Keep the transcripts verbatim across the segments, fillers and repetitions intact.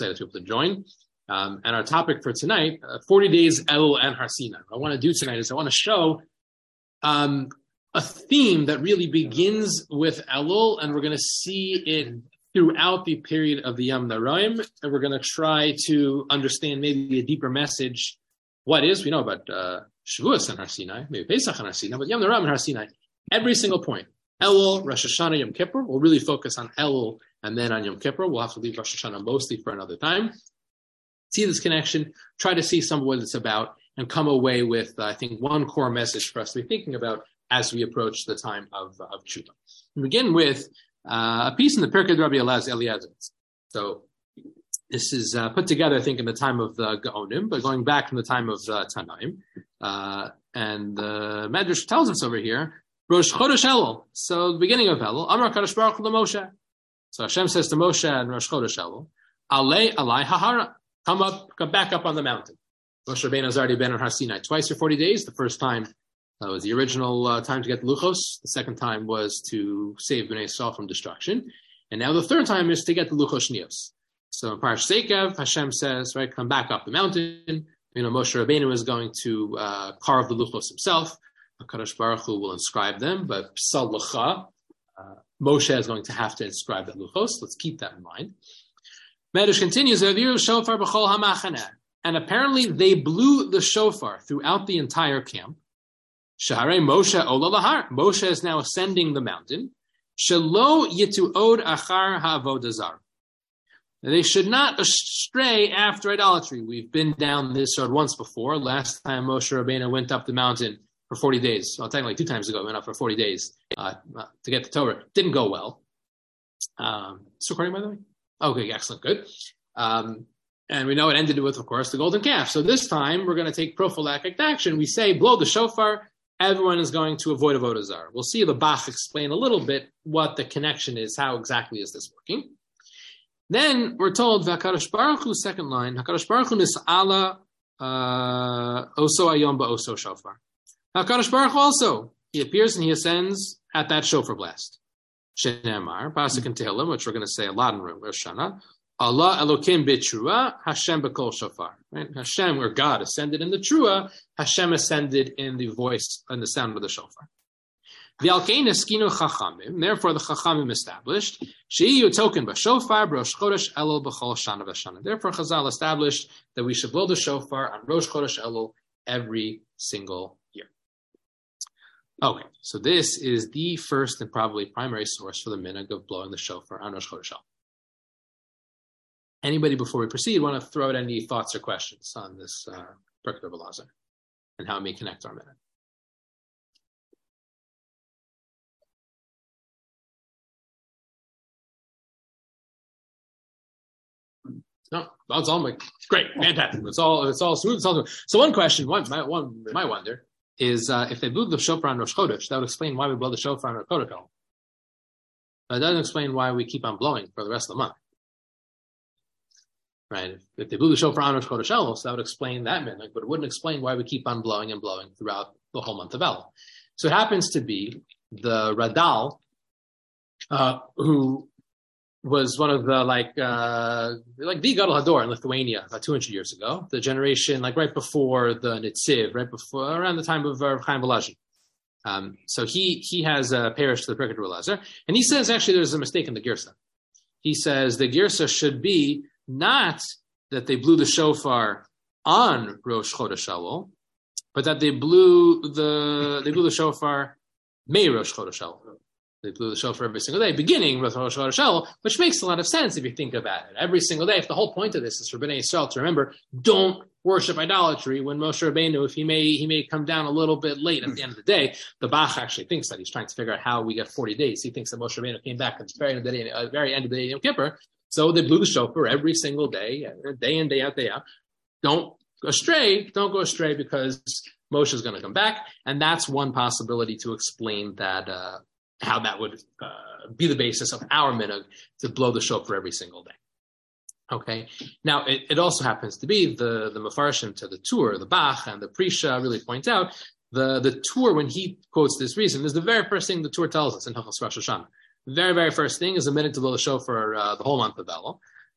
excited to be able to join. Um, and our topic for tonight, uh, forty days Elul and Har Sinai. What I want to do tonight is I want to show um, a theme that really begins with Elul, and we're going to see it throughout the period of the Yom Naraim, and we're going to try to understand maybe a deeper message. What is, we know about uh, Shavuos and Har Sinai, maybe Pesach and Har Sinai, but Yom Naraim and Har Sinai, every single point. Elul, Rosh Hashanah, Yom Kippur. We'll really focus on Elul and then on Yom Kippur. We'll have to leave Rosh Hashanah mostly for another time. See this connection, try to see some of what it's about, and come away with, uh, I think, one core message for us to be thinking about as we approach the time of, uh, of Tshuva. We begin with uh, a piece in the Pirkei Rabbi Eliezer. So this is uh, put together, I think, in the time of the Gaonim, but going back from the time of uh, Tanaim. Uh, and the Medrash tells us over here, Rosh Chodesh Elul. So the beginning of Elul, Amar Kadosh Baruch Hu Moshe. So Hashem says to Moshe and Rosh Chodesh Elul, Alei Alai Hahara. Come up, come back up on the mountain. Moshe Rabbeinu has already been on Har Sinai twice for forty days. The first time uh, was the original uh, time to get the Luchos. The second time was to save Bnei Yisrael from destruction. And now the third time is to get the Luchos Shnios. So in Parash Sekev, Hashem says, right, come back up the mountain. You know, Moshe Rabbeinu is going to uh, carve the Luchos himself. HaKadosh Baruch Hu will inscribe them, but Psal Lucha, uh, Moshe is going to have to inscribe the Luchos. Let's keep that in mind. Medrash continues, and apparently they blew the shofar throughout the entire camp. Shaharei Moshe ola lahar. Moshe is now ascending the mountain. Shelo yitu od achar ha'avodah zara. They should not stray after idolatry. We've been down this road once before. Last time Moshe Rabbeinu went up the mountain for forty days. Well, technically two times ago, went up for forty days uh, to get the Torah. Didn't go well. Um, it's recording, by the way? Okay, excellent, good. Um, and we know it ended with, of course, the golden calf. So this time, we're going to take prophylactic action. We say, blow the shofar, everyone is going to avoid avodah zarah. We'll see the Bach explain a little bit what the connection is, how exactly is this working. Then we're told, HaKadosh Baruch Hu, second line, HaKadosh Baruch Hu nis'ala oso ayom ba'oso shofar. HaKadosh Baruch Hu also, he appears and he ascends at that shofar blast. Shenemar, Pasuk in Tehillim, which we're going to say a lot in Rosh Hashanah. Allah Elokim b'Trua, Hashem b'Kol Shofar. Right? Hashem, or God, ascended in the Trua. Hashem ascended in the voice and the sound of the shofar. V'alkein eskinu chachamim. Therefore, the chachamim established she'iyu token b'shofar b'Rosh Chodesh Elul b'Chol Shana v'Shana. Therefore, Chazal established that we should blow the shofar on Rosh Chodesh Elul every single year. Okay, so this is the first and probably primary source for the minhag of blowing the shofar on Rosh Chodesh Elul. Anybody, before we proceed, want to throw out any thoughts or questions on this uh, Pirkei Rabbi Eliezer and how it may connect our minhag? No, that's all. My, great, fantastic. It's all. It's all smooth. It's all smooth. So one question, one, my, one, my wonder. Is uh, if they blew the shofar on Rosh Chodesh, that would explain why we blow the shofar on Rosh Chodesh. But it doesn't explain why we keep on blowing for the rest of the month. Right? If, if they blew the shofar on Rosh Chodesh Elul, so that would explain that minhag, but it wouldn't explain why we keep on blowing and blowing throughout the whole month of Elul. So it happens to be the Radal, uh, who was one of the, like, uh, like the Gadol Hador in Lithuania about two hundred years ago, the generation, like, right before the Nitziv, right before, around the time of uh, Chaim Volozhin. Um, so he he has a parish to the Pirkei Rabbi Eliezer, and he says, actually, there's a mistake in the Girsa. He says the Girsa should be not that they blew the shofar on Rosh Chodesh Elul, but that they blew the, they blew the shofar May Rosh Chodesh Elul. They blew the shofar every single day, beginning with Rosh Chodesh Elul, which makes a lot of sense if you think about it. Every single day, if the whole point of this is for Bnei Yisrael to remember, don't worship idolatry. When Moshe Rabbeinu, if he may, he may come down a little bit late at the end of the day. The Bach actually thinks that he's trying to figure out how we get forty days. He thinks that Moshe Rabbeinu came back at the very end of the day, uh, very end of the day, Yom Kippur. So they blew the shofar every single day, day in, day out, day out. Don't go astray. Don't go astray because Moshe is going to come back, and that's one possibility to explain that. Uh, how that would uh, be the basis of our minhag to blow the shofar every single day. Okay. Now, it, it also happens to be the, the Mefarshim to the Tur, the Bach, and the Prisha really point out the, the Tur, when he quotes this reason, is the very first thing the Tur tells us in Hilchos Rosh Hashanah. The very, very first thing is a minute to blow the shofar uh, the whole month of Elul.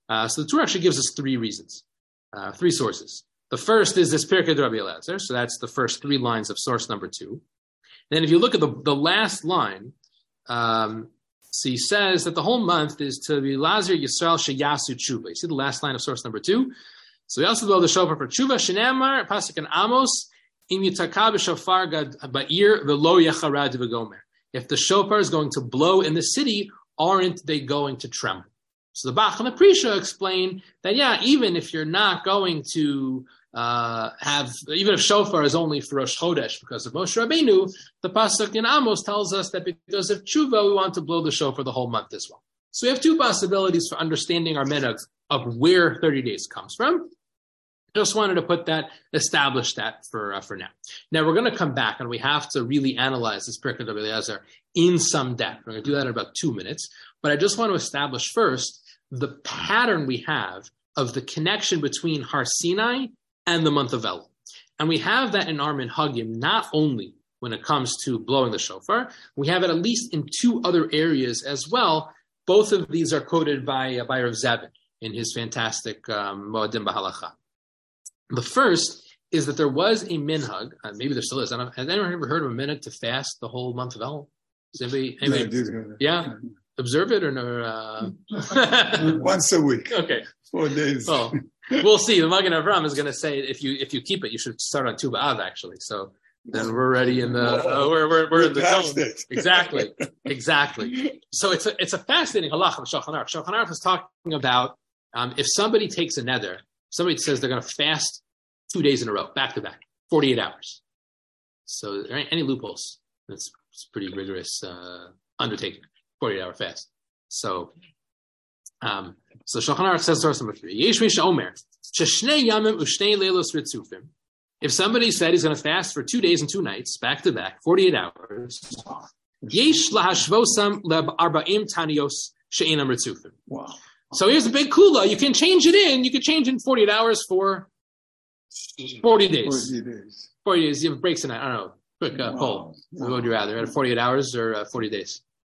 Uh, so the Torah actually gives us three reasons, uh, three sources. The first is this Pirkei Rabbi Eliezer, so that's the first three lines of source number two. Then if you look at the, the last line, um, so he says that the whole month is to be Lazar Yisrael Sheyasu Tshuva. You see the last line of source number two? So we also blow the shofar for Tshuva, Shenamar, Pasuk and Amos, Im Yitaka b'shofar gad ba'ir v'lo yacharad v'gomer. If the shofar is going to blow in the city, aren't they going to tremble? So the Bach and the Prisha explain that, yeah, even if you're not going to uh, have, even if shofar is only for Rosh Chodesh because of Moshe Rabbeinu, the Pasuk in Amos tells us that because of Tshuva, we want to blow the shofar the whole month as well. So we have two possibilities for understanding our minhag of where thirty days comes from. Just wanted to put that, establish that for uh, for now. Now we're going to come back and we have to really analyze this Pirkei Rabbi Eliezer in some depth. We're going to do that in about two minutes. But I just want to establish first the pattern we have of the connection between Har Sinai and the month of Elul. And we have that in our minhagim not only when it comes to blowing the shofar, we have it at least in two other areas as well. Both of these are quoted by, uh, by Rav Zevin in his fantastic um, Moadim B'Halacha. The first is that there was a minhag, uh, maybe there still is. I don't, has anyone ever heard of a minhag to fast the whole month of Elul? Does anybody, anybody yeah, observe it or no? Uh... Once a week. Okay. Four days. Well, we'll see. The Magen Avram is going to say if you if you keep it, you should start on Tu B'Av actually. So then we're ready in the uh, we're we're we're in the zone. Exactly, exactly. So it's a it's a fascinating halacha of Shulchan Aruch. Shulchan Aruch is talking about um, if somebody takes a neder. Somebody says they're going to fast two days in a row, back to back, forty-eight hours. So there ain't any loopholes. It's, it's a pretty rigorous uh, undertaking, forty-eight hour fast. So, um, so Shulchan Aruch says source number three. Yesh mi she'omer sheshnei yamim u'shnei leilos ritzufim. If somebody said he's going to fast for two days and two nights, back to back, forty-eight hours, yesh lahashvosam le'arba'im tanios she'enam ritzufim. Wow. So here's a big kula. You can change it in. You can change in forty-eight hours for forty days. forty days. forty days. You have breaks in it. I don't know. Quick uh, wow. poll. What would you rather? At forty-eight hours or uh, forty days?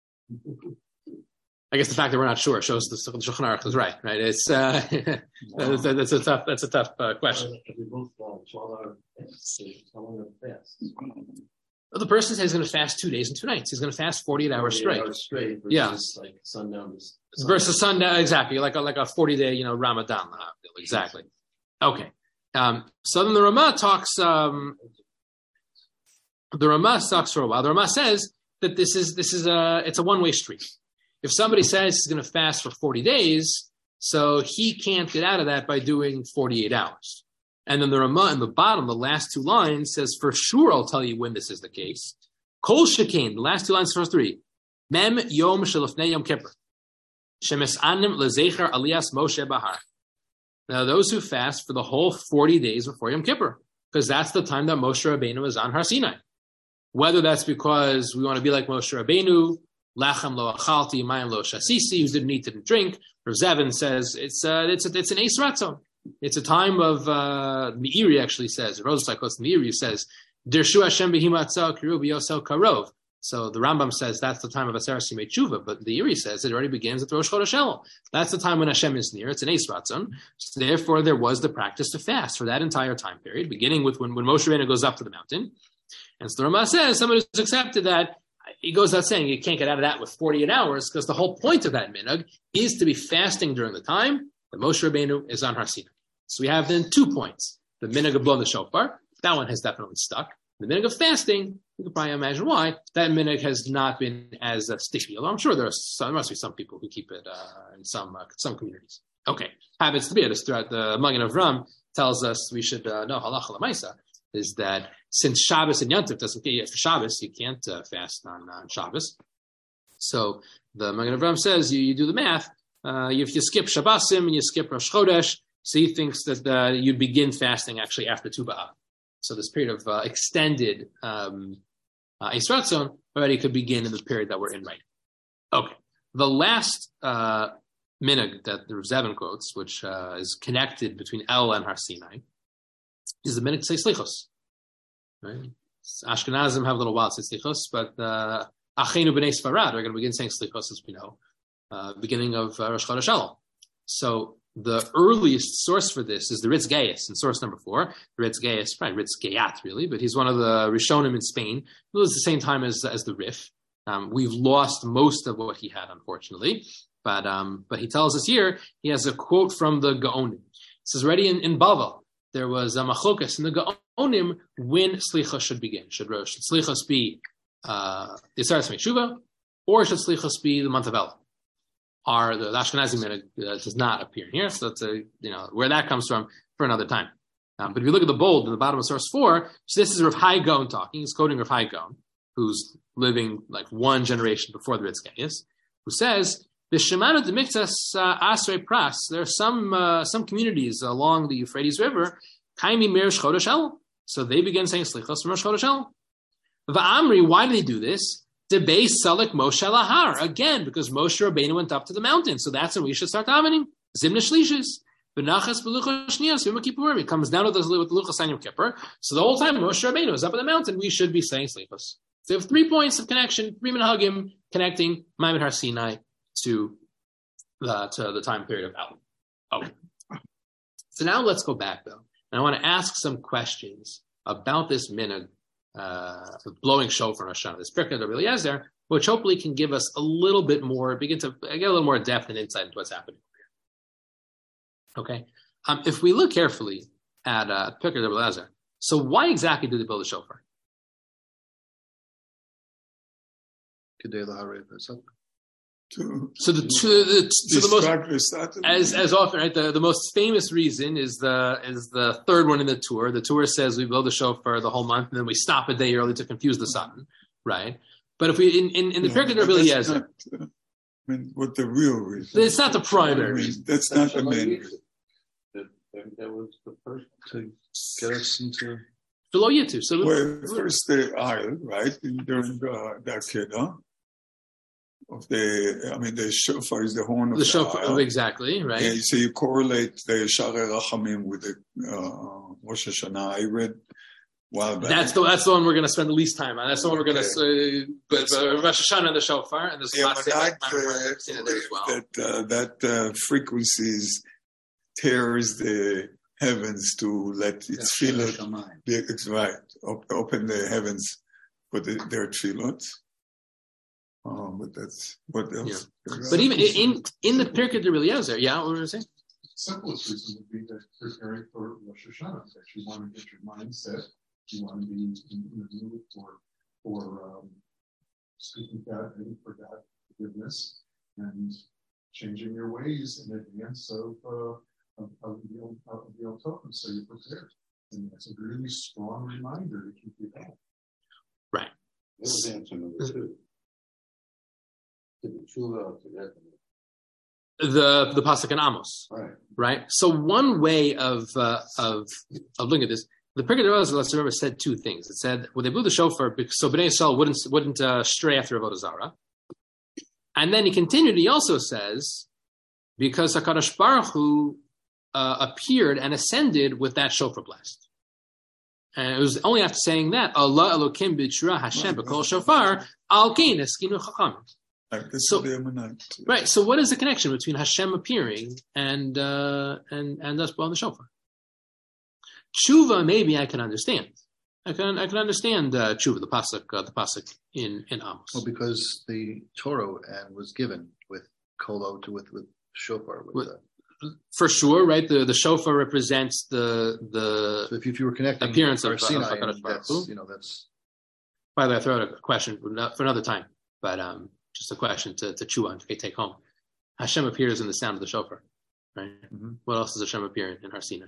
I guess the fact that we're not sure shows the Shulchan Aruch is right. Right? It's uh, wow. that's, a, that's a tough. That's a tough uh, question. Well, the person says he's going to fast two days and two nights. He's going to fast forty-eight hours straight. Hours straight versus yeah. like sundown. Versus sundown, exactly, like a, like a forty-day, you know, Ramadan. Exactly. Okay. Um, so then the Ramah talks, um, the Ramah talks for a while. The Ramah says that this is, this is a, it's a one-way street. If somebody says he's going to fast for forty days, so he can't get out of that by doing forty-eight hours. And then the Ramah in the bottom, the last two lines, says, for sure I'll tell you when this is the case. Kol Shekain, the last two lines, first three. Mem Yom Shelofnei Yom Kippur. Shemes Anim Lezecher Alias Moshe Bahar. Now those who fast for the whole forty days before Yom Kippur, because that's the time that Moshe Rabbeinu was on Har Sinai. Whether that's because we want to be like Moshe Rabbeinu, Lachem Lo Achalti, Mayim Lo Shasisi, who didn't eat, didn't drink. Rav Zevin says it's uh, it's a, it's an Eis Ratzon. It's a time of, uh, Meiri actually says, Rosakos Meiri says, Dirshu Hashem Behimatzah Kiru B'Yosel Karov. So the Rambam says that's the time of Aseret Simei Tshuva, but the Meiri says it already begins at the Rosh Chodesh Elul. That's the time when Hashem is near. It's an Eis Ratzon. So therefore, there was the practice to fast for that entire time period, beginning with when, when Moshe Rabbeinu goes up to the mountain. And so the Rambam says, someone who's accepted that, he goes out saying you can't get out of that with forty-eight hours, because the whole point of that minhag is to be fasting during the time that Moshe Rabbeinu is on Har Sinai. So we have then two points. The minhag of blowing the shofar, that one has definitely stuck. The minhag of fasting, you can probably imagine why, that minhag has not been as uh, sticky. Although I'm sure there, are some, there must be some people who keep it uh, in some uh, some communities. Okay, habits to be. This throughout the Magen Avram tells us we should uh, know halacha l'maisa is that since Shabbos and Yom Tov doesn't get for Shabbos, you can't uh, fast on, on Shabbos. So the Magen Avram says you, you do the math. Uh, if you skip Shabbosim and you skip Rosh Chodesh, so he thinks that uh, you'd begin fasting actually after Tu B'Av. So this period of uh, extended um, uh, Eis Ratzon already could begin in the period that we're in right now. Okay. The last uh, minhag that the Rav Zevin quotes, which uh, is connected between Elul and Har Sinai, is the minhag to say Slichos. Right? Ashkenazim have a little while to say Slichos, but uh, Achenu B'nai Sfarad are going to begin saying Slichos, as we know, uh, beginning of uh, Rosh Chodesh Elul. So the earliest source for this is the Ritz Gaius in source number four. The Ritz Gaius, probably Ritz Gayat, really, but he's one of the Rishonim in Spain. It was the same time as as the Rif. Um, we've lost most of what he had, unfortunately. But um, but he tells us here, he has a quote from the Gaonim. It says, already in, in Bavel, there was a machokas in the Gaonim when Slicha should begin. Should, should Slichas be uh, the Yisaras Meishuva, or should Slichas be the month of El? Are the Ashkenazi minhag uh, does not appear here, so it's a, you know, where that comes from for another time. Um, but if you look at the bold in the bottom of source four, so this is Rav Hai Gaon talking. He's quoting Rav Hai Gaon, who's living like one generation before the Ritz Gaius, who says, "The Shemana Demiktas Asrei Pras." There are some uh, some communities along the Euphrates River, Kaimi Mirish Chodesh El. So they begin saying Slichos from Rosh Chodesh El. Va'amri, why do they do this? Debay Salik Moshe Lahar. Again, because Moshe Rabbeinu went up to the mountain. So that's when we should start davening. Zimna Shlishis. V'nachas b'luchos shniyos v'ma kippurim. It comes down with the, with the luchos on Yom Kippur. So the whole time Moshe Rabbeinu is up on the mountain, we should be saying Slichos. So we have three points of connection, three minhagim connecting Ma'amad Har Sinai to the, to the time period of El. Oh. So now let's go back, though. And I want to ask some questions about this minhag Uh, blowing shofar on Hashanah, this Pirkei of Eliezer, which hopefully can give us a little bit more, begin to get a little more depth and insight into what's happening here. Okay, um, if we look carefully at uh, Pirkei of Eliezer, so why exactly do they blow the shofar? So the, to, the, to the most, as as often, right? The, the most famous reason is the is the third one in the tour. The tour says we blow the shofar the whole month, and then we stop a day early to confuse the sun, right? But if we in in, in the yeah, Pirkei of Eliezer, uh, I mean, what the real reason? It's not the primary I mean, reason. That's not the main reason. That, that was the first to get us into. Below you two. So well, first the aisle, right? During the the Kedah. Of the, I mean, the shofar is the horn of the, the shofar, aisle. Exactly, right? Yeah, so you correlate the Sharei Rachamim with the uh, Rosh Hashanah. I read while back. That's the that's the one we're going to spend the least time on. That's the one we're going to okay. uh, but uh, Rosh Hashanah and the shofar, and this yeah, last but day that, uh, as well. that uh, that uh, frequencies tears the heavens to let its tefillot. It's right. Op- open the heavens for the, their tefillot. Oh, but that's what else. Yeah. But even in in the Pirkei of Eliezer, yeah, what were you saying? The simplest reason would be that preparing for Rosh Hashanah, that you want to get your mindset, you want to be in the mood for for um, speaking God and for God forgiveness and changing your ways in advance of uh, of, of the Yom of the Yom Tov, so you're prepared. And that's a really strong reminder to keep you going. Right. That was answer number two. The the pasuk in Amos, right? Right. So one way of uh, of of looking at this, the Pirkei of Eliezer, let's remember, said two things. It said when they blew the shofar, so Bnei Yisrael wouldn't wouldn't uh, stray after Avodah Zarah, and then he continued. He also says because Hakadosh Baruch Hu uh, appeared and ascended with that shofar blast, and it was only after saying that Allah Elokim b'Yishra Hashem b'Kol Shofar Al Kein Eskinu Chacham. So, right. So, what is the connection between Hashem appearing and uh, and and us blowing the shofar? Tshuva, maybe I can understand. I can I can understand uh, tshuva, the pasuk, uh, the pasuk in in Amos. Well, because the Torah and was given with kolo to with with shofar. With, with, uh, for sure, right? The the shofar represents the the so if you, if you were connecting appearance of Sinai, uh, and that's, you know, that's. By the way, I throw out a question for another time, but um. Just a question to, to chew on, to take home. Hashem appears in the sound of the shofar, right? Mm-hmm. What else does Hashem appear in, in Har Sinai?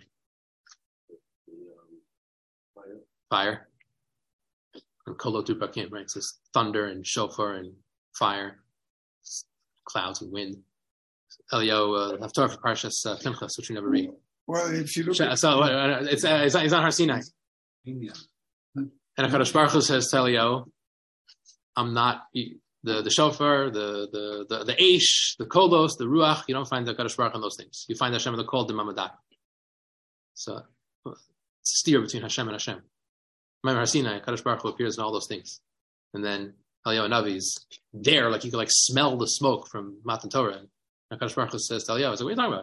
Fire. Fire. And Kol Tupakim, right? It says thunder and shofar and fire, clouds and wind. Eliyahu, uh, Haftarah for Parshas uh, Pinchas, which we never read. Well, if you look at... So, uh, it's, uh, it's, it's on Har Sinai. Yeah. And HaKadosh Baruch Hu says to Eliyahu, I'm not... The the shofar, the the the the eish, the kolos, the ruach. You don't find the Kadosh Baruch on those things. You find Hashem in the kol the mamadak. So it's a steer between Hashem and Hashem. Ma'amad Har Sinai, Kadosh Baruch Hu appears in all those things, and then Eliyahu Navi's there, like you could like smell the smoke from Matan Torah. And Kadosh Baruch Hu says to Eliyahu, "What are you talking about?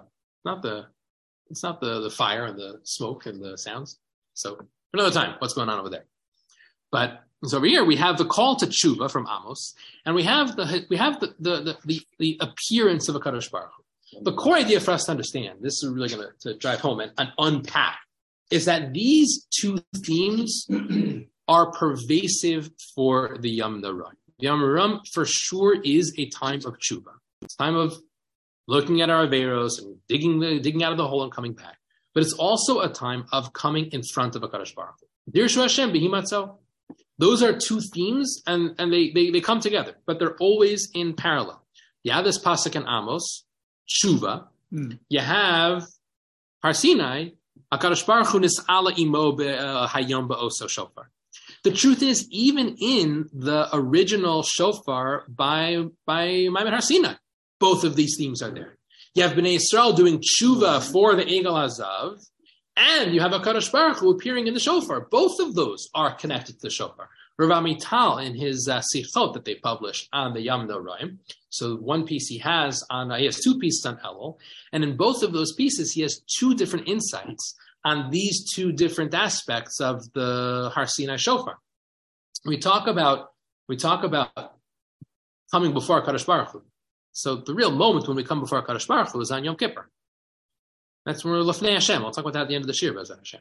not the it's not the, the fire and the smoke and the sounds. So another time, what's going on over there? But so over here we have the call to tshuva from Amos, and we have the we have the the the, the, the appearance of a Kadosh Baruch Hu. The core idea for us to understand, this is really going to drive home and, and unpack, is that these two themes are pervasive for the Yom Narayim. Yom Narayim for sure is a time of tshuva. It's time of looking at our averos and digging the digging out of the hole and coming back. But it's also a time of coming in front of a Kadosh Baruch Hu. Dirshu Hashem b'himatzo. Those are two themes, and, and they, they, they come together, but they're always in parallel. You have this pasuk in Amos, tshuva. Mm. You have Har Sinai, HaKadosh Baruch Hu nis'ala imo hayom ba'oso shofar. The truth is, even in the original shofar by by Maimed Har Sinai, both of these themes are there. You have Bnei Yisrael doing tshuva for the Egel Hazav, and you have HaKadosh Baruch Hu appearing in the shofar. Both of those are connected to the shofar. Rav Amital, in his uh, sichot that they published on the Yom Narayim, so one piece he has on, uh, he has two pieces on Elul, and in both of those pieces he has two different insights on these two different aspects of the Har Sinai shofar. We talk about we talk about coming before HaKadosh Baruch Hu. So the real moment when we come before HaKadosh Baruch Hu is on Yom Kippur. That's when we're Lefnei Hashem. I'll talk about that at the end of the Shir, B'ezras Hashem.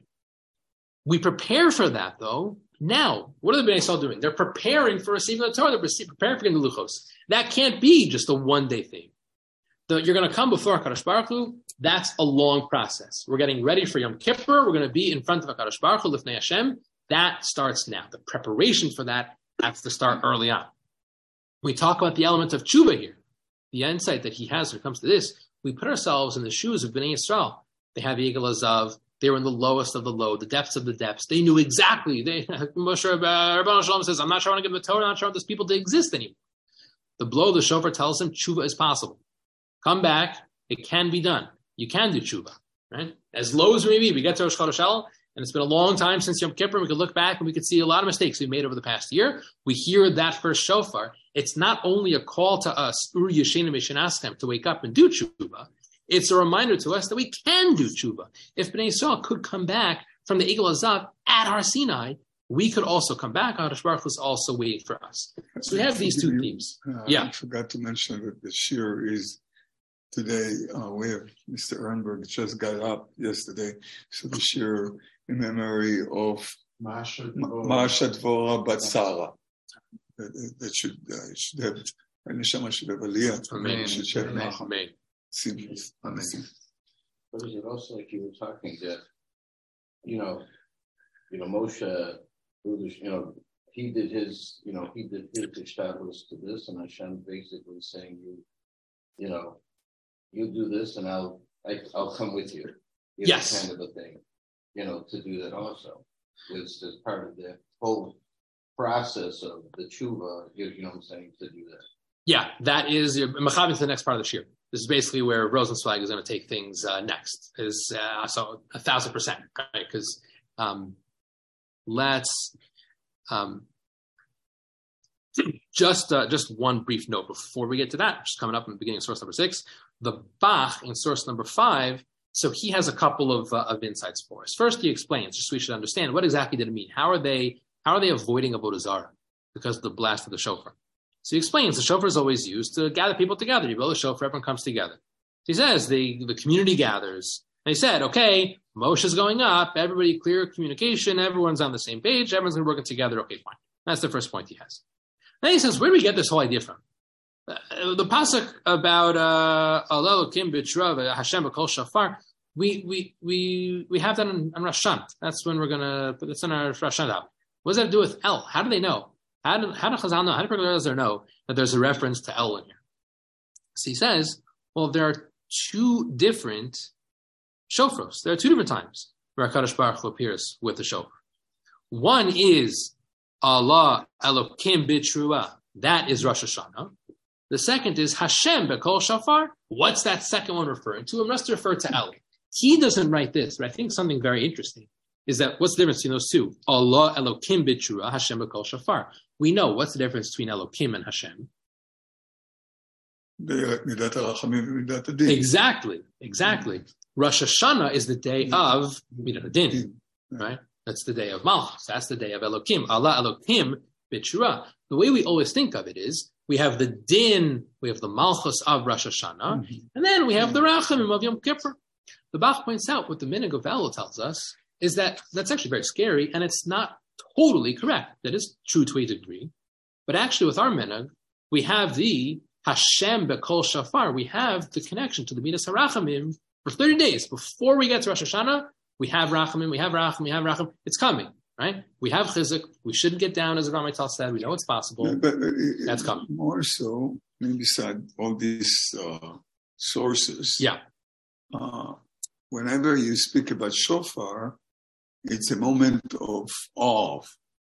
We prepare for that, though, now. What are the Bnei Yisrael doing? They're preparing for receiving the Torah. They're preparing for getting the Luchos. That can't be just a one-day thing. The, you're going to come before HaKadosh Baruch Hu. That's a long process. We're getting ready for Yom Kippur. We're going to be in front of HaKadosh Baruch Hu, Lefnei Hashem. That starts now. The preparation for that has to start early on. We talk about the element of tshuva here. The insight that he has when it comes to this, we put ourselves in the shoes of Bnei Yisrael. They have Egel Hazav. They were in the lowest of the low, the depths of the depths. They knew exactly. They, Moshe Rabbeinu Shalom says, I'm not sure I want to give the Torah. I'm not sure I want those people to exist anymore. The blow of the shofar tells them tshuva is possible. Come back. It can be done. You can do tshuva. Right? As low as we may be, we get to Rosh Chodesh Elul, and it's been a long time since Yom Kippur. We could look back and we could see a lot of mistakes we made over the past year. We hear that first shofar. It's not only a call to us, Ur Yeshenu Mishnastem, to wake up and do tshuva. It's a reminder to us that we can do tshuva. If Bnei Yisrael could come back from the Egel Hazav at Har Sinai, we could also come back. HaKadosh Baruch Hu is also waiting for us. So we have these two themes. Uh, yeah. I forgot to mention that the shir is today. Uh, we have Mister Ehrenberg just got up yesterday. So the shir in memory of Masha Dvorah Bat Sarah. That, that should, uh, should have, Neshama should have Aliyah. Amen. Should have Amen. Amen. Amen. But is it also like you were talking that, you know, you know, Moshe, you know, he did his, you know, he did his established to this, and Hashem basically saying, you, you know, you do this, and I'll, I, I'll come with you. you know, yes. Kind of a thing, you know, to do that also. It's as part of the whole process of the tshuva, you, you know what I'm saying, to do that. Yeah, that is Mechaber to the next part of the shir. This is basically where Rosenzweig is going to take things uh, next. Is uh, so a thousand percent, right? Because um, let's um, just uh, just one brief note before we get to that, which is coming up in the beginning of source number six. The Bach in source number five. So he has a couple of uh, of insights for us. First, he explains, just so we should understand, what exactly did it mean? How are they how are they avoiding Avodah Zarah because of the blast of the shofar? So he explains the shofar is always used to gather people together. You blow the shofar, everyone comes together. So he says the, the community gathers. And he said, okay, Moshe's going up, everybody clear communication, everyone's on the same page, everyone's going to work together. Okay, fine. That's the first point he has. Then he says, where do we get this whole idea from? Uh, the pasuk about Allah Elokim b'Tzura Hashem b'Kol Shafar, we we we we have that on, on Rosh Hashanah. That's when we're gonna put this in our Rosh Hashanah. What does that have to do with El? How do they know? How do how do Chazal know? How do regulars know that there's a reference to El in here? So he says, well, there are two different shofros. There are two different times where HaKadosh Baruch Hu appears with the shofar. One is Allah Elokim b'Tzura. That is Rosh Hashanah. The second is Hashem b'Kol Shafar. What's that second one referring to? It must refer to El. He doesn't write this, but I think something very interesting is that what's the difference between those two? Allah Elokim b'Tzura, Hashem b'Kol Shafar. We know what's the difference between Elokim and Hashem. Midat HaRachamim v'Midat HaDin. Exactly, exactly. Rosh Hashanah is the day of Midat HaDin, right? That's the day of Malchus. That's the day of Elokim. Allah Elokim b'tshura. The way we always think of it is we have the Din, we have the Malchus of Rosh Hashanah, mm-hmm. and then we have the Rachamim of Yom Kippur. The Bach points out what the Minhag of Elul tells us is that that's actually very scary, and it's not totally correct. That is true to a degree. But actually with our Minhag, we have the Hashem Bekol Shafar. We have the connection to the Midas HaRachamim for thirty days. Before we get to Rosh Hashanah, we have Rachamim, we have Rachamim, we have Rachamim. It's coming, right? We have Chizuk. We shouldn't get down, as Rabbi Tal said. We know it's possible. Yeah, but, uh, That's coming. More so, maybe beside all these uh, sources. Yeah. Uh, whenever you speak about shofar, it's a moment of awe.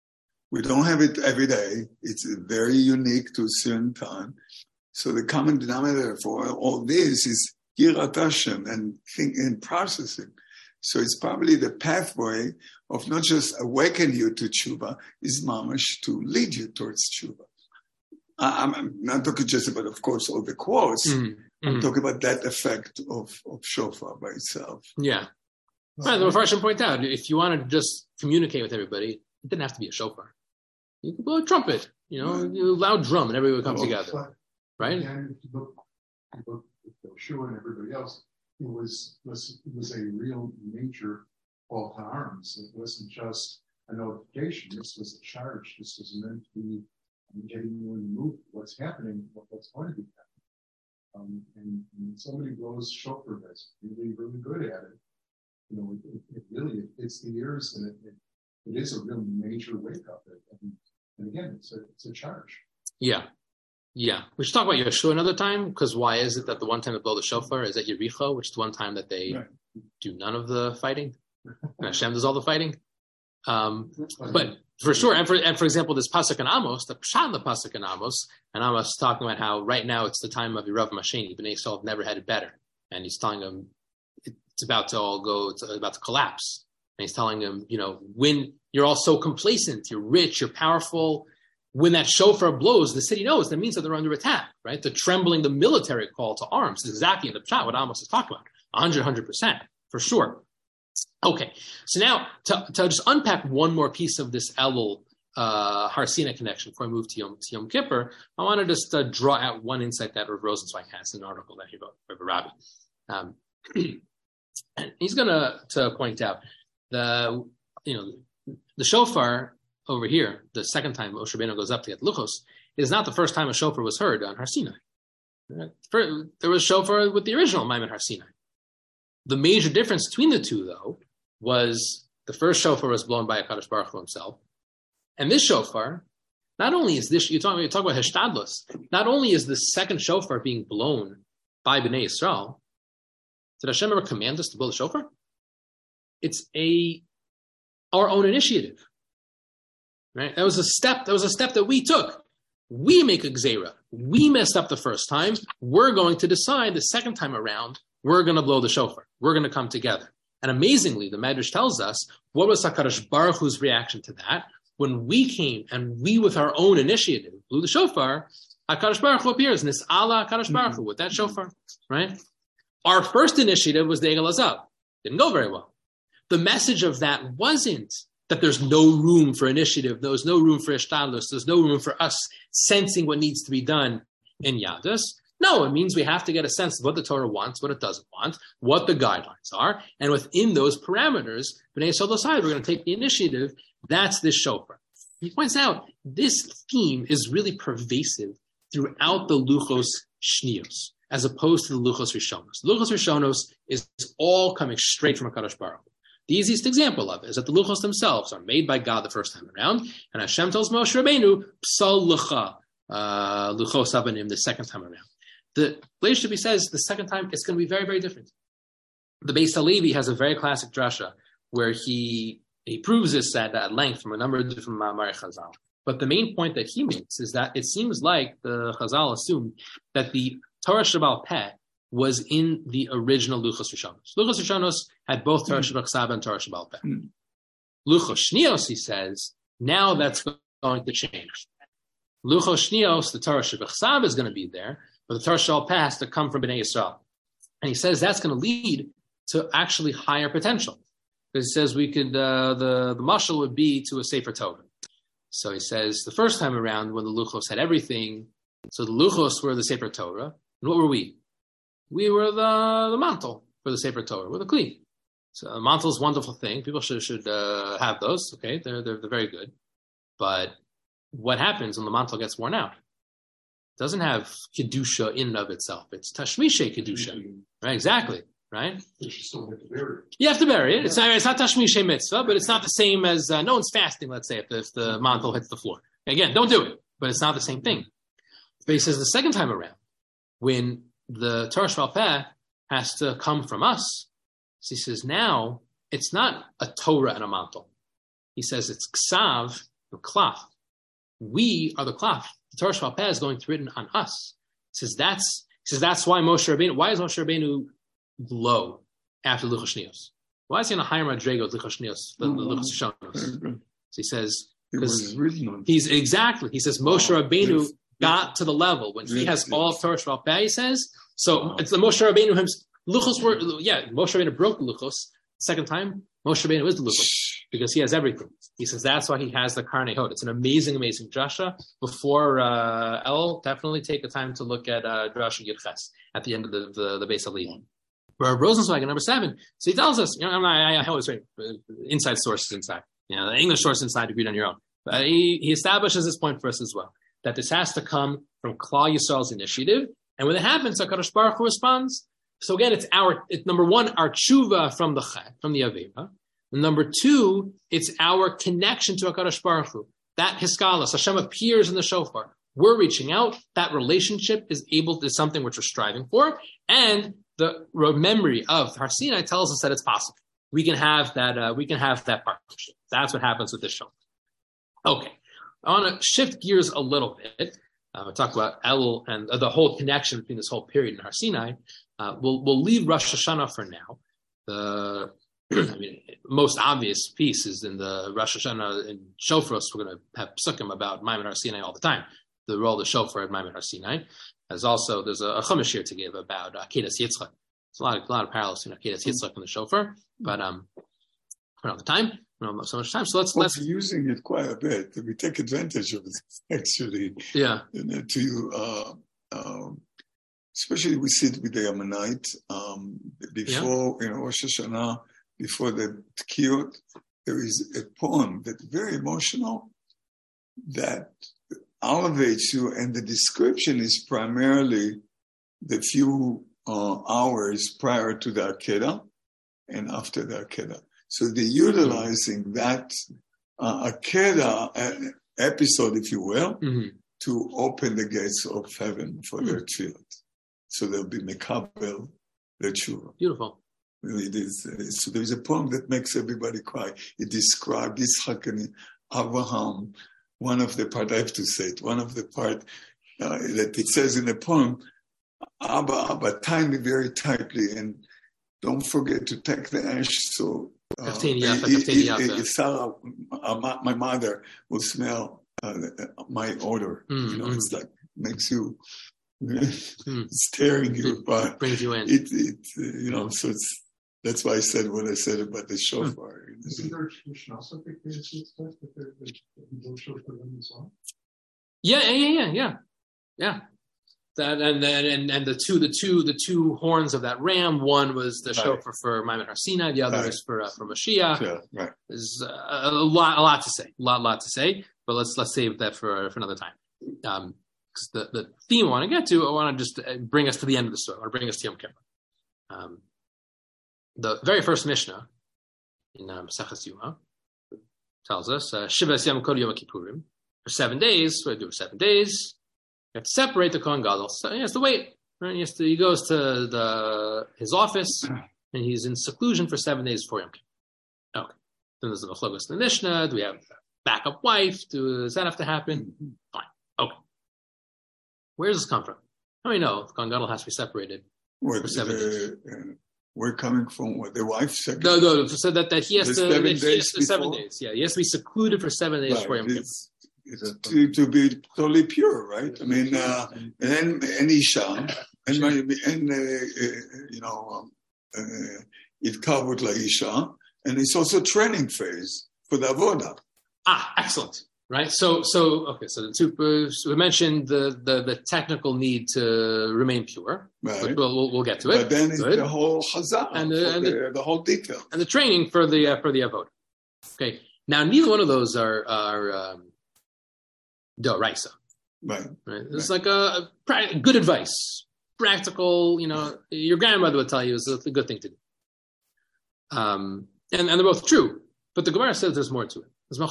We don't have it every day. It's very unique to a certain time. So the common denominator for all this is Yirat Hashem and think and processing. So it's probably the pathway of not just awaken you to tshuva, is mamash to lead you towards tshuva. I'm, I'm not talking just about, of course, all the quotes. Mm-hmm. I'm mm-hmm. talking about that effect of, of shofar by itself. Yeah. Right, the Mepharshim point out, if you want to just communicate with everybody, it didn't have to be a shofar. You could blow a trumpet, you know, right. a loud drum, and everybody would come well, together. Right? And if you look, if you look at Yoshua and everybody else, it was, was, it was a real major call to arms. It wasn't just a notification. This was a charge. This was meant to be getting you in the mood. What's happening, what's going to be happening. Um, and, and somebody blows shofar that's really, really good at it. You know, it, it really it hits the ears, and it, it, it is a real major wake up. And, and again, it's a it's a charge. Yeah, yeah. We should talk about Yeshua another time, because why is it that the one time they blow the shofar is at Yericho, which is the one time that they right. do none of the fighting, and Hashem does all the fighting. Um, but for sure, and for and for example, this pasuk in Amos, the pshat in the pasuk in Amos, and Amos is talking about how right now it's the time of Yerav Masheni. Bnei Yisrael have never had it better, and he's telling them it's about to all go, it's about to collapse. And he's telling them, you know, when you're all so complacent, you're rich, you're powerful, when that shofar blows, the city knows that means that they're under attack, right? The trembling, the military call to arms is exactly in the pshat what Amos is talking about. one hundred, one hundred percent, for sure. Okay, so now to, to just unpack one more piece of this Elul uh, Har Sinai connection before I move to Yom, to Yom Kippur, I want to just uh, draw out one insight that Rav Rosenzweig has in an article that he wrote, Rav Rabbi. Um, and he's going to to point out the, you know, the shofar over here, the second time Moshe Rabbeinu goes up to get luchos, is not the first time a shofar was heard on Har Sinai. There was shofar with the original Maimon Har Sinai. The major difference between the two, though, was the first shofar was blown by HaKadosh Baruch Hu himself. And this shofar, not only is this, you talk, you talk about Hishtadlus, not only is the second shofar being blown by Bnei Yisrael, did Hashem ever command us to blow the shofar? It's a our own initiative. Right? That was a step, that was a step that we took. We make a gzeira. We messed up the first time. We're going to decide the second time around, we're going to blow the shofar. We're going to come together. And amazingly, the Medrash tells us, what was HaKadosh Baruch Hu's reaction to that? When we came and we, with our own initiative, blew the shofar, HaKadosh Baruch Hu appears, Nis'ala HaKadosh Baruch Hu, with that shofar, right? Our first initiative was the Egel Hazav. Didn't go very well. The message of that wasn't that there's no room for initiative, there's no room for Ishtadlus, there's no room for us sensing what needs to be done in Yadus. No, it means we have to get a sense of what the Torah wants, what it doesn't want, what the guidelines are, and within those parameters, B'nai Yisrael decide we're going to take the initiative. That's this shofar. He points out this theme is really pervasive throughout the Luchos Shnios, as opposed to the Luchos Rishonos. Luchos Rishonos is all coming straight from HaKadosh Baruch Hu. The easiest example of it is that the Luchos themselves are made by God the first time around, and Hashem tells Moshe Rabbeinu, Psal Lucha, uh, Luchos Abanim, the second time around. The Bleish Shibbi says the second time it's going to be very, very different. The Beis Halevi has a very classic drasha where he he proves this at, at length from a number of different Ma'amari Chazal. But the main point that he makes is that it seems like the Chazal assumed that the Torah Sheba'al Peh was in the original Luchos Rishonos. Luchos Rishonos had both Torah Sheba'al Ksaba and Torah Sheba'al Peh. Mm. Luchos Shnios, he says, now that's going to change. Luchos Shnios, the Torah Sheba'al Ksaba is going to be there, but the Torah shall pass to come from Bnei Yisrael. And he says that's going to lead to actually higher potential. Because he says we could, uh, the, the mashal would be to a Sefer Torah. So he says the first time around when the Luchos had everything, so the Luchos were the Sefer Torah. And what were we? We were the, the mantle for the Sefer Torah. We're the Kli. So a mantle is a wonderful thing. People should should uh, have those. Okay, they're, they're they're very good. But what happens when the mantle gets worn out? It doesn't have kedusha in and of itself. It's tashmishe kedusha, right? Exactly, right? You still have to bury it. You have to bury it. It's not, it's not tashmishe mitzvah, but it's not the same as uh, no one's fasting. Let's say if the, if the mantle hits the floor. Again, don't do it. But it's not the same thing. But he says the second time around, when the Torah Sheba'al Peh has to come from us, so he says now it's not a Torah and a mantle. He says it's ksav and klaf. We are the klaf. The Torah Sheba'al Peh is going to be written on us. He says that's he says that's why Moshe Rabbeinu. Why is Moshe Rabbeinu low after Luchos Shnios? Why is he on a higher madrega with Luchos Shnios than the Luchos Shonos? So he says because he's exactly. He says Moshe Rabbeinu got to the level when he has all of Torah Sheba'al Peh. He says so. It's the Moshe Rabbeinu himself. Luchos were, yeah, Moshe Rabbeinu broke the Luchos. Second time, Moshe Rabbeinu is the Luchos because he has everything. He says that's why he has the Karnei Hod. It's an amazing, amazing drasha. Before uh, El, definitely take the time to look at uh, drasha Yud Ches at the end of the the, the Beis Aliyah. Where Rosenzweig, number seven, so he tells us, you know, I, I, I always write inside sources inside, you know, the English source inside to read on your own. But he, he establishes this point for us as well, that this has to come from Klal Yisrael's initiative, and when it happens, HaKadosh Baruch Hu responds. So again, it's our, it's number one, our tshuva from the chet, from the avera. And number two, it's our connection to HaKadosh Baruch Hu. That hiskalas, Hashem appears in the shofar. We're reaching out. That relationship is able to, is something which we're striving for. And the memory of Har Sinai tells us that it's possible. We can have that, uh, we can have that partnership. That's what happens with this shofar. Okay. I want to shift gears a little bit. Uh, we'll talk about Elul and uh, the whole connection between this whole period and Har Sinai. Uh, we'll we'll leave Rosh Hashanah for now. The I mean, most obvious piece is in the Rosh Hashanah in Shofros. We're going to have psukim about Maimon Har Sinai all the time. The role of the shofar at Maimon Har Sinai. There's also there's a, a chumash here to give about uh, Kedas Yitzchak. There's a lot of a lot of parallels between Kedas Yitzchak and the shofar, but um, we don't have the time. We don't have so much time. So let's well, let's using it quite a bit. We take advantage of it actually. Yeah. You know, to uh, um, especially we see it with the Ammonite um, before yeah. you know Rosh Hashanah, before the Tkiyot, there is a poem that's very emotional that elevates you, and the description is primarily the few uh, hours prior to the Akedah and after the Akedah. So they're utilizing that uh, Akedah episode, if you will, mm-hmm. to open the gates of heaven for mm-hmm. their children. So they'll be mekabel their tshuva. Beautiful. It is, so there's a poem that makes everybody cry. It describes Yitzchak and Abraham. One of the part, I have to say it, one of the part uh, that it says in the poem, Abba, Abba, tie me very tightly and don't forget to take the ash so uh, Sarah, uh, my mother, will smell uh, my odor. Mm, you know, mm. It's like, makes you, mm. staring you, but brings you in. It, it, you know, so it's, that's why I said what I said about the shofar. Mm. Is there a tradition also that shofar them as well? Yeah, yeah, yeah, yeah, yeah. That and then and, and the two the two the two horns of that ram. One was the right. shofar for Maimon Har Sinai. The other right. is for uh, for Mashiach. Yeah, right. There's uh, a lot a lot to say, a lot lot to say. But let's let's save that for for another time. Um, because the, the theme I want to get to, I want to just bring us to the end of the story. I want to bring us to Yom Kippur. Um, the very first Mishnah in Maseches um, Yuma tells us Shivas Yom Kol Yom Kippurim. For seven days, what do we do for seven days? You have to separate the Kohen Gadol. So he has to wait. Right? He, has to, he goes to the his office and he's in seclusion for seven days before Yom Kippur. Okay. Then there's the Machlokes in the Mishnah. Do we have a backup wife? Do, does that have to happen? Fine. Okay. Where does this come from? How do we know the Kohen Gadol has to be separated what, for seven uh, days? Uh, we're coming from what, the wife second? No, no, so that, that he has the to, seven that he days has to seven before? days. Yeah, he has to be secluded for seven days right. before Yom Kippur. It's to, to be totally pure, right? I mean, uh, and then and Isha, and my, and uh, uh, you know, um, uh, it covered Laisha, and it's also a training phase for the avoda. Ah, excellent. Right. So, so okay. So the two, uh, so we mentioned the, the the technical need to remain pure. Right. We'll, we'll we'll get to it. But then it's Good. the whole chazal and the, and the, the, the whole detail and the training for the uh, for the avoda. Okay. Now, neither one of those are are um, doraisa. Right. Right. It's right. like a, a good advice, practical. You know, your grandmother would tell you it's a good thing to do. Um, and and they're both true, but the Gemara says there's more to it. So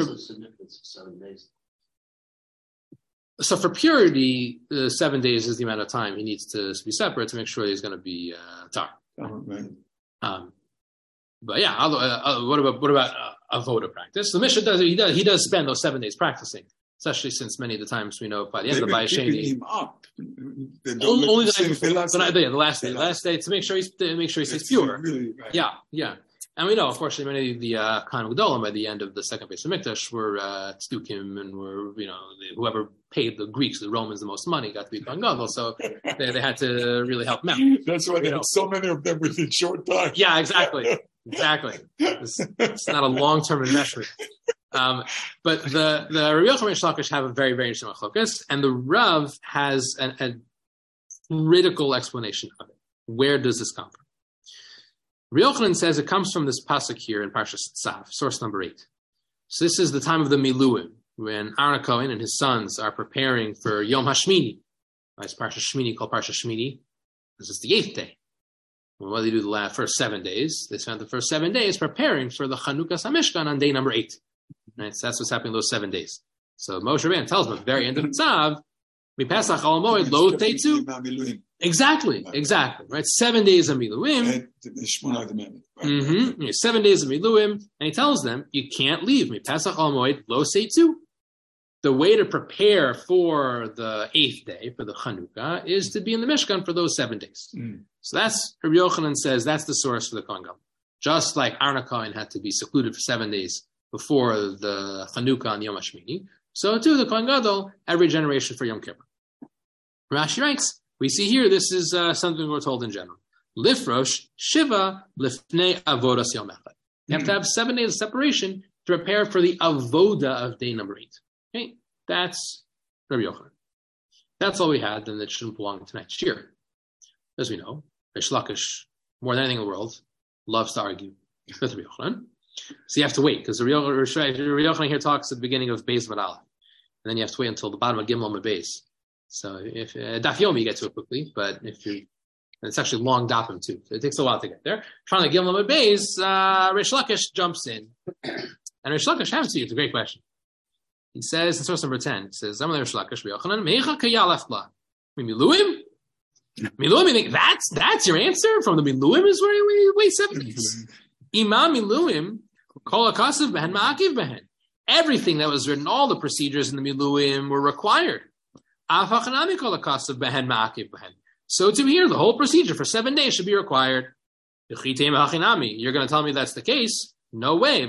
for purity, uh, seven days is the amount of time he needs to be separate to make sure he's going to be uh, tar. Oh, right. Um, but yeah, uh, uh, what about what about uh, avoda practice? The Mishnah does he does he does spend those seven days practicing, especially since many of the times we know by the end They've of Bayis Sheni, him up. only, only the night before, the, night, yeah, the last day, the last day to make sure he's to make sure he stays pure. Really, right. Yeah, yeah. And we know, unfortunately, many of the uh, Kohanim Gedolim by the end of the second Beis Hamikdash were uh, tzdukim and were, you know, they, whoever paid the Greeks, the Romans, the most money got to be Kohen Gadol. So they, they had to really help them out. That's why they had so many of them within short time. Yeah, exactly, exactly. It's, it's not a long-term investment. Um, but the the Rabbi Yochanan and Reish Lakish have a very very interesting machlokas, and the Rav has an, a critical explanation of it. Where does this come from? Rabbi Yochanan says it comes from this pasuk here in Parshas Tzav, source number eight. So this is the time of the Miluim, when Aaron Cohen and his sons are preparing for Yom HaShmini. It's Parshas Shmini called Parshas Shmini. This is the eighth day. Well, what do they do the last, first seven days? They spent the first seven days preparing for the Chanukas HaMishkan on day number eight. Right, so that's what's happening those seven days. So Moshe Rabbeinu tells them at the very end of Tzav, Mipesach al Moed lo teitzu. Exactly, exactly. Right, seven days of Miluim. Mm-hmm. Yeah, seven days of Miluim, and he tells them you can't leave. Mipesach al Moed lo teitzu. The way to prepare for the eighth day, for the Chanukah, is to be in the Mishkan for those seven days. Mm. So that's, Rabbi Yochanan says, that's the source for the Kohen Gadol. Just like Aaron Cohen had to be secluded for seven days before the Chanukah on Yom HaShmini, so too the Kohen Gadol, every generation for Yom Kippur. Rashi writes, we see here, this is uh, something we're told in general. Lifrosh Shiva Lifnei Avodas Yom Echad. You have to have seven days of separation to prepare for the Avoda of day number eight. Okay, that's Rabbi Yochanan. That's all we had, and it shouldn't belong to tonight's shir. As we know, Reish Lakish, more than anything in the world, loves to argue with Rabbi Yochanan. So you have to wait, because Rabbi Yochanan here talks at the beginning of Beis Vav Aleph, and then you have to wait until the bottom of Gimel and Beis. So if uh, Daf Yomi, you get to it quickly, but if you, and it's actually long Dafim too, so it takes a while to get there. Trying to Gimel and Beis, uh, Reish Lakish jumps in, and Reish Lakish has to you. It's a great question. He says in source number ten, he says, "I'm Reish Lakish Yochanan Meicha Kayalef La Miluim." Miluim, you think that's that's your answer from the Miluim is where we wait seven days. Imam Miluim, Kol HaKasav Behen Ma'akiv Behen. Everything that was written, all the procedures in the Miluim were required. Afachanami Kol HaKasav Behen Ma'akiv Behen. So to here, the whole procedure for seven days should be required. You're going to tell me that's the case? No way.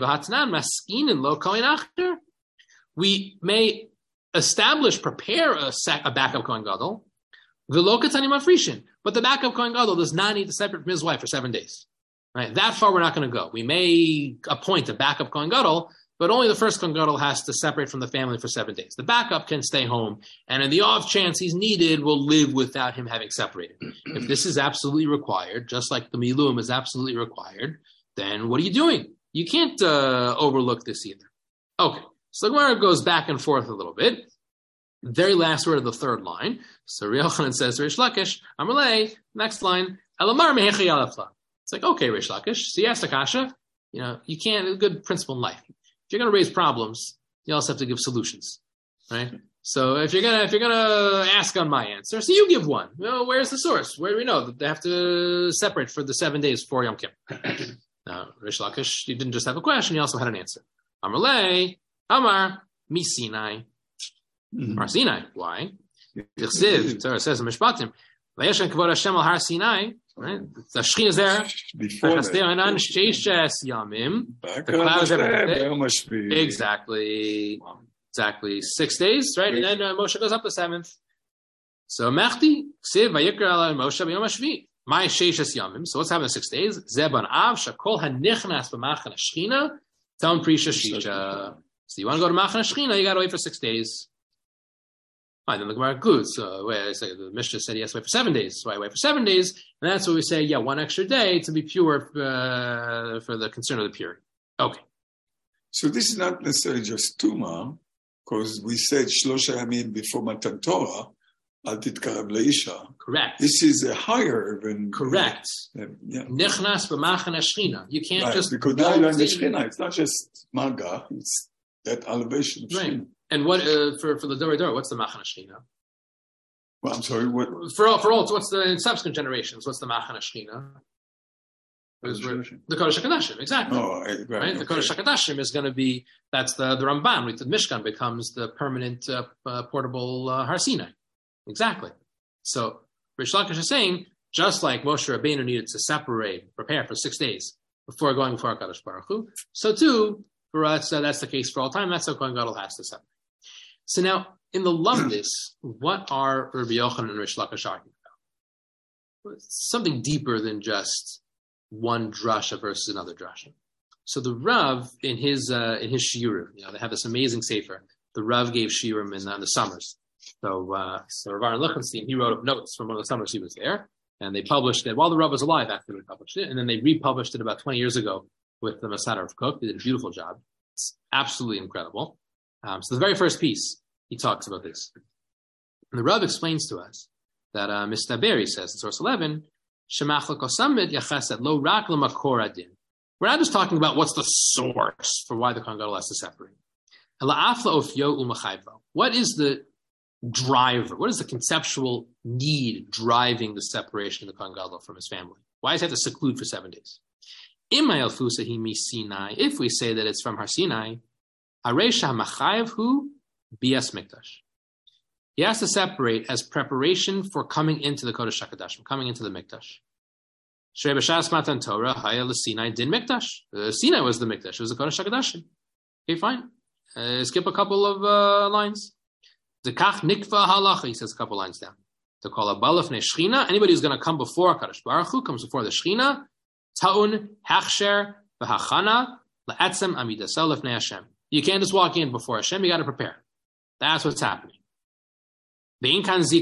We may establish, prepare a, sac, a backup Kohen Gadol, but the backup Kohen Gadol does not need to separate from his wife for seven days. Right? That far we're not going to go. We may appoint a backup Kohen Gadol, but only the first Kohen Gadol has to separate from the family for seven days. The backup can stay home, and in the off chance he's needed, will live without him having separated. If this is absolutely required, just like the Miluim is absolutely required, then what are you doing? You can't uh, overlook this either. Okay, so the Gemara goes back and forth a little bit. Very last word of the third line. So Rabbi Yochanan says to Reish Lakish, Amalei, next line, Elamar mehecha yalefla. It's like, okay, Reish Lakish, so you asked Akasha, you know, you can't, a good principle in life. If you're going to raise problems, you also have to give solutions, right? So if you're gonna if you're gonna ask on my answer, so you give one. Well, where's the source? Where do we know that they have to separate for the seven days for Yom Kippur? Now, Reish Lakish, you didn't just have a question; you also had an answer. Amarle, Amar, Mi Sinai, Mar Sinai. Why? Yichsiv, Torah says in Mishpatim, Vayeshen Kavod Hashem al Har Sinai. Right, the Shekhinah is there. Before that. The clouds everywhere. Exactly. exactly six days, right? And then uh, Moshe goes up the seventh. So Mechti, Ksiv, Vayikra ala Moshe b'yom hashvi. My sheishes yamim. So what's happening six days? Zeban av shakol hanichnas b'machan hashchina tam prisha shisha. So you want to go to machan hashchina, you got to wait for six days. Fine, then the Gemara good. So wait, I say the Mishnah said he has to wait for seven days. So I wait for seven days, and that's what we say. Yeah, one extra day to be pure uh, for the concern of the purity. Okay. So this is not necessarily just Tuma, because we said Shlosha Yamim before Matan Torah, Al Titkarav Leisha. Correct. This is a higher than correct. Uh, yeah. Nichnas b'machan hashchina. You can't right, just because now you're in the Shechina. It's not just Maga. It's that elevation of right. Shechina. And what uh, for for the Dor Dor? What's the machan hashchina? Well, I'm sorry. What for all for all? So what's the in subsequent generations? What's the machan hashchina? The Kodesh HaKodashim, exactly. Oh, right, right? okay. The Kodesh HaKodashim is going to be, that's the, the Ramban, the Mishkan becomes the permanent uh, uh, portable uh, Har Sinai. Exactly. So, Rish Lakish is saying, just like Moshe Rabbeinu needed to separate, prepare for six days before going before HaKadosh Baruch Hu, so too, for us, uh, that's the case for all time, that's how Kohen Gadol has to separate. So now, in the Lumdis, what are Rabbi Yochanan and Rish Lakish arguing about? Something deeper than just one drasha versus another drasha. So the Rav in his uh, in his shiurim, you know, they have this amazing sefer. The Rav gave shiurim in, uh, in the summers. So uh, so Rav Aaron Lichtenstein, he wrote up notes from one of the summers he was there, and they published it while the Rav was alive. After they published it, and then they republished it about twenty years ago with the Masada of Kook. They did a beautiful job. It's absolutely incredible. Um, so the very first piece he talks about this, and the Rav explains to us that uh, Mister Berry says in source eleven. We're not just talking about what's the source for why the Kohen Gadol has to separate. What is the driver? What is the conceptual need driving the separation of the Kohen Gadol from his family? Why does he have to seclude for seven days? If we say that it's from Har Sinai, he has to separate as preparation for coming into the Kodesh HaKodashim, coming into the Mikdash. Shrei b'shas Matan Torah, haya l'Sinai din Mikdash. Uh, Sinai was the Mikdash, it was the Kodesh HaKodashim. Okay, fine. Uh, skip a couple of uh, lines. Dekach nikva halacha, he says a couple lines down. To call a balaf ne Shechina, anybody who's going to come before HaKadosh Baruch Hu, comes before the Shechina, ta'un hachsher v'hachana la'atzem amidasel lefnei Hashem. You can't just walk in before Hashem, you got to prepare. That's what's happening. This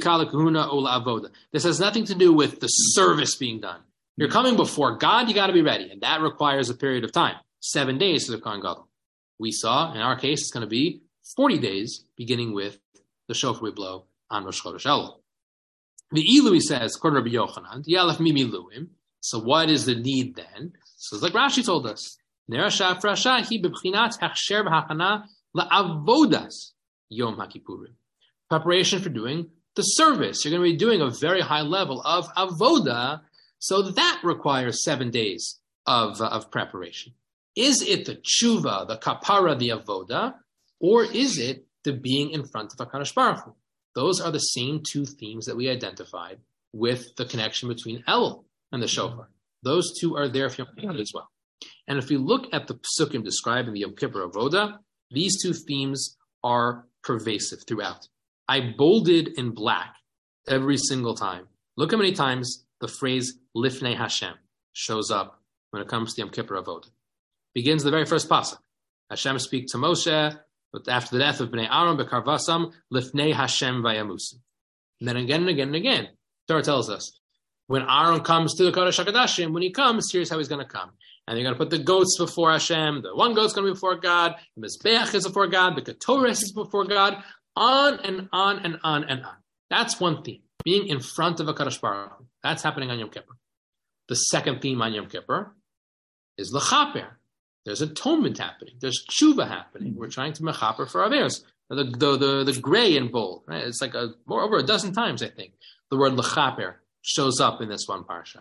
has nothing to do with the service being done. You're coming before God, you got to be ready. And that requires a period of time. Seven days to the Kohen Gadol. We saw, in our case, it's going to be forty days, beginning with the shofar we blow on Rosh Chodesh Elul. The Ilu, he says, according to Rabbi Yochanan, Yalef mimi luim. So what is the need then? So it's like Rashi told us. Nerasha frasha hi b'bchinat hachsher b'hachana la'avodas yom ha'kippurim. Preparation for doing the service. You're going to be doing a very high level of avoda, so that requires seven days of, uh, of preparation. Is it the tshuva, the kapara, the avoda, or is it the being in front of HaKadosh Baruch Hu? Those are the same two themes that we identified with the connection between Elul and the shofar. Those two are there for Yom Kippur as well. And if we look at the psukim describing the Yom Kippur avoda, these two themes are pervasive throughout. I bolded in black every single time. Look how many times the phrase Lifnei Hashem shows up when it comes to Yom Kippur Avodah. Begins the very first pasuk. Hashem speaks to Moshe, but after the death of Bnei Aaron, Bekarvasam, Lifnei Hashem Vayamusim. And then again and again and again, Torah tells us, when Aaron comes to the Kodesh HaKodashim, when he comes, here's how he's going to come. And they're going to put the goats before Hashem, the one goat's going to be before God, the Mizbeach is before God, the Ketorah is before God, on and on and on and on. That's one theme, being in front of a HaKadosh Baruch Hu. That's happening on Yom Kippur. The second theme on Yom Kippur is L'chaper. There's atonement happening. There's tshuva happening. We're trying to mechaper for Averos. The, the, the, the gray and bold, right? It's like a, more over a dozen times, I think, the word L'chaper shows up in this one parsha.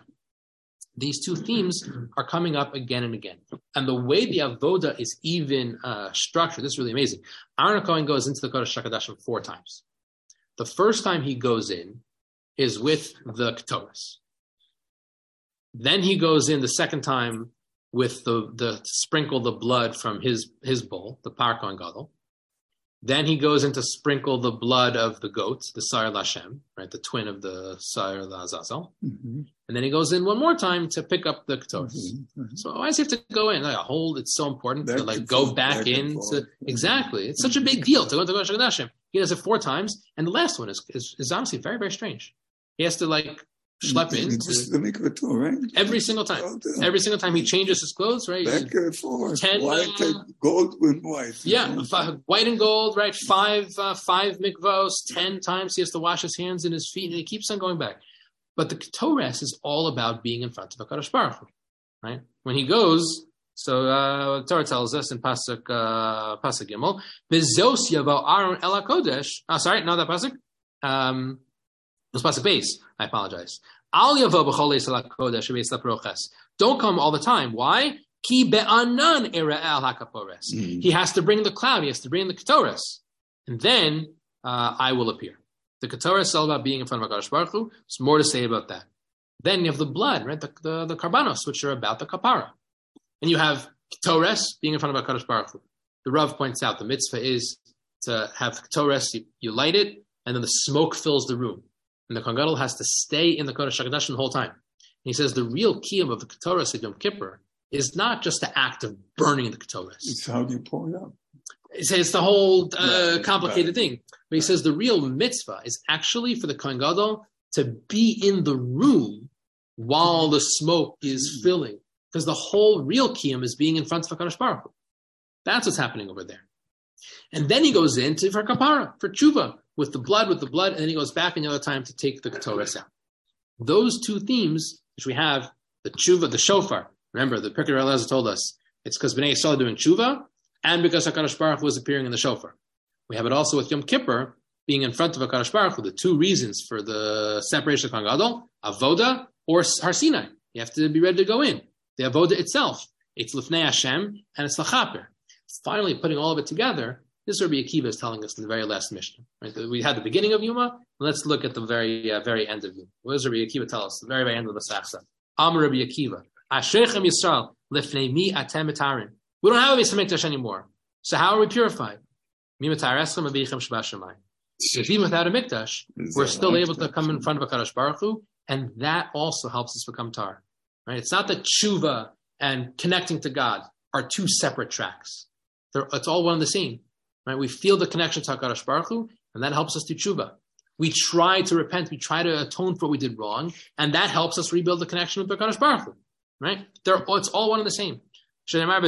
These two themes are coming up again and again. And the way the avoda is even uh, structured, this is really amazing. Aaron Cohen goes into the Kodesh HaKodashim four times. The first time he goes in is with the Ketoras. Then he goes in the second time with the, the sprinkle the blood from his, his bowl, the Par Kohen Gadol. Then he goes in to sprinkle the blood of the goat, the Sar Lashem, right, the twin of the Sar Lazazel. Mm-hmm. And then he goes in one more time to pick up the Ketores. Mm-hmm. Mm-hmm. So why does he have to go in? Like a hold, it's so important that to like go back in. To, exactly. It's such a big deal to go to Kodesh HaKodashim. He does it four times. And the last one is, is, is honestly very, very strange. He has to like schlep in the mikveh too, right? Every single time. Oh, every single time he changes his clothes, right? Back and forth. Ten, white uh, and gold with white. Yeah, five, white and gold, right? Five, uh, five mikvahs, ten times he has to wash his hands and his feet, and he keeps on going back. But the Ketores is all about being in front of HaKadosh Baruch Hu, right? When he goes, so uh, the Torah tells us in Pasuk uh, Pasuk Gimel, Bezos yavo Aaron el HaKodesh. Oh, sorry, not that Pasuk. Um, it was Pasuk base. I apologize. Al yavo b'choles el HaKodesh v'es laproches. Don't come all the time. Why? Ki be'anan era el HaKapores. Mm. He has to bring the cloud. He has to bring the Ketores, and then uh, I will appear. The Ketores is all about being in front of HaKadosh Baruch Hu. There's more to say about that. Then you have the blood, right? The, the, the karbanos, which are about the kapara. And you have Ketores being in front of HaKadosh Baruch Hu. The Rav points out the mitzvah is to have Ketores, you, you light it, and then the smoke fills the room. And the Kohen Gadol has to stay in the Kodesh HaKodashim the whole time. And he says the real kiyum of the Ketores at Yom Kippur is not just the act of burning the Ketores. It's how you pour it out. It's the whole uh, complicated thing. But he says the real mitzvah is actually for the Kohen Gadol to be in the room while the smoke is filling. Because the whole real kiyum is being in front of HaKadosh Baruch Hu. That's what's happening over there. And then he goes in to, for kapara, for tshuva, with the blood, with the blood, and then he goes back another time to take the Ketores out. Those two themes, which we have, the tshuva, the shofar. Remember, the Pirkei Elazar told us, it's because Bnei Yisrael are doing tshuva, and because HaKadosh Baruch Hu was appearing in the shofar. We have it also with Yom Kippur, being in front of HaKadosh Baruch Hu, the two reasons for the separation of Kohen Gadol, Avoda or Har Sinai. You have to be ready to go in. The Avoda itself, it's Lifnei Hashem, and it's Lachaper. Finally, putting all of it together, this is Rabbi Akiva is telling us in the very last Mishnah. Right? We had the beginning of Yuma, let's look at the very uh, very end of Yuma. What does Rabbi Akiva tell us? The very, very end of the Sachsa. Am Rabbi Akiva. Ashrechem Yisrael, Lifnei mi atem etarim. We don't have a Beis HaMikdash anymore. So how are we purified? Even without a mikdash, we're still able to come in front of HaKadosh Baruch Hu, and that also helps us become tar. Right? It's not that tshuva and connecting to God are two separate tracks. They're, it's all one and the same. Right? We feel the connection to HaKadosh Baruch Hu, and that helps us do tshuva. We try to repent, we try to atone for what we did wrong, and that helps us rebuild the connection with HaKadosh Baruch Hu. Right? They're, it's all one and the same. I'm going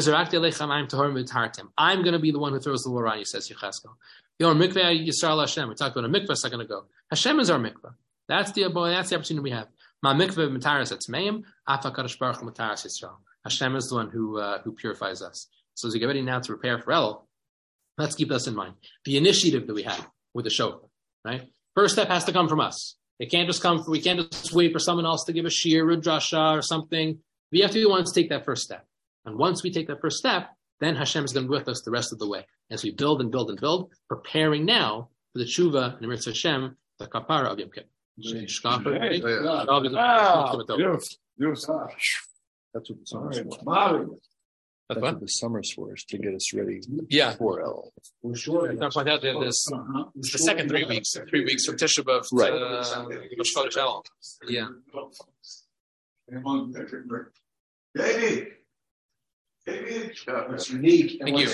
to be the one who throws the water on you, says Yecheskel. We're talking about a mikvah a second ago. Hashem is our mikvah. That's the that's the opportunity we have. Ma mikvah mitaras atmeim, afa kadosh baruch hu mitaras Yisrael. Hashem is the one who uh, who purifies us. So as we get ready now to prepare for El, let's keep this in mind. The initiative that we have with the shofar, right? First step has to come from us. It can't just come. For, we can't just wait for someone else to give a shir or drasha or something. We have to be the ones to take that first step. And once we take that first step, then Hashem is going to be with us the rest of the way. As we build and build and build, preparing now for the tshuva and the Mitzvah Hashem, the kapara of Yom Kippur. That's what the summer's for. That's what the summer's for, is to get us ready yeah. for El. I'm going to point out that this, it's the second three weeks, three weeks from Tisha B'Av right. to Rosh Chodesh El. Yeah. Baby! Baby! It's unique. Thank you.